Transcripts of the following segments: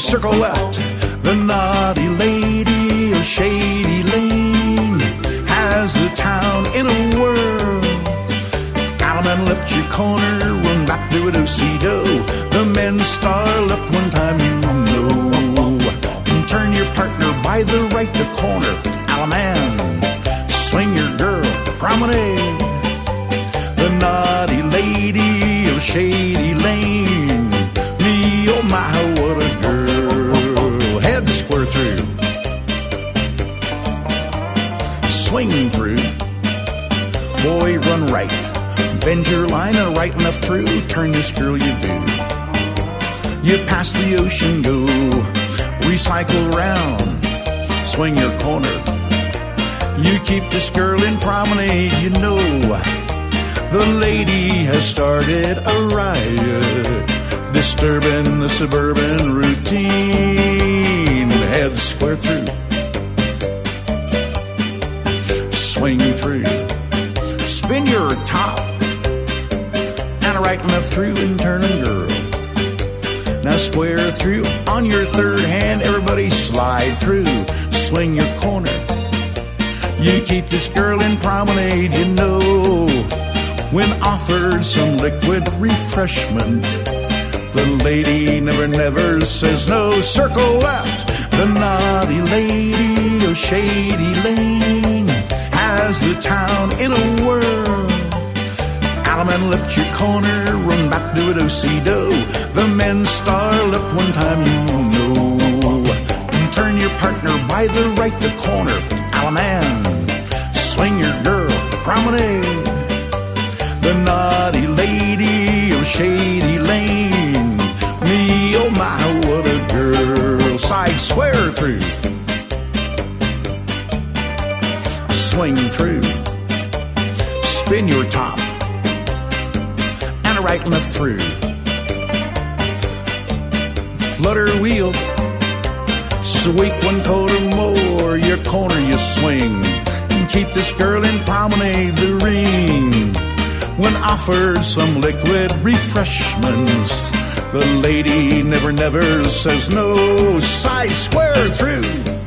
circle left. The naughty lady of Shady Lane has the town in a whirl. Allemande left your corner, run back to a do-si-do. The men's star left one time, you know. And turn your partner by the right, the corner. Allemande, swing your girl, promenade. The naughty lady of Shady Lane, me, oh my, what a girl. Head square through, swing through. Boy, run right, bend your line and right enough through. Turn this girl, you do. You pass the ocean, go, recycle round, swing your corner. You keep this girl in promenade, you know. The lady has started a riot, disturbing the suburban routine. Head square through, swing through, spin your top, and right enough through and turn a girl. Now square through, on your third hand, everybody slide through, swing your corner. You keep this girl in promenade, you know. When offered some liquid refreshment, the lady never says no. Circle left, the naughty lady of Shady Lane has the town in a whirl. Allemande left your corner, run back to a do-si-do. The men's star left one time, you know. And turn your partner by the right, the corner. Allemande, swing your girl, promenade. The naughty lady of Shady Lane, me, oh my, what a girl. Side square through, swing through, spin your top, and a right and left through. Flutter wheel, sweep one quarter more, your corner you swing, and keep this girl in promenade, the ring. When offered some liquid refreshments, the lady never says no. Side square through,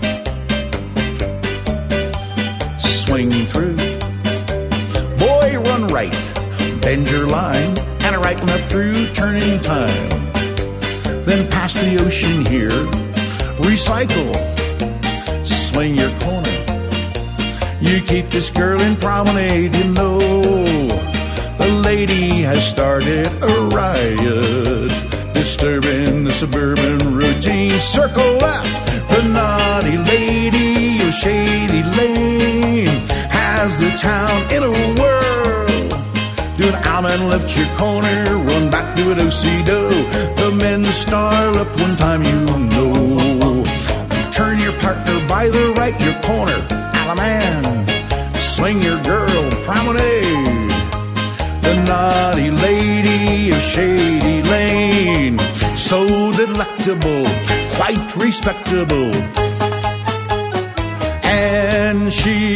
swing through. Boy, run right, bend your line, and a right and left through, turn in time. Then pass the ocean here, recycle, swing your corner. You keep this girl in promenade, you know. The lady has started a riot, disturbing the suburban routine. Circle left, the naughty lady of Shady Lane has the town in a whirl. Do an Allemande left your corner, run back to a do-si-do. The men's star left one time, you know. Turn your partner by the right, your corner. Allemande, swing your girl, promenade. The naughty lady of Shady Lane, so delectable, quite respectable, and she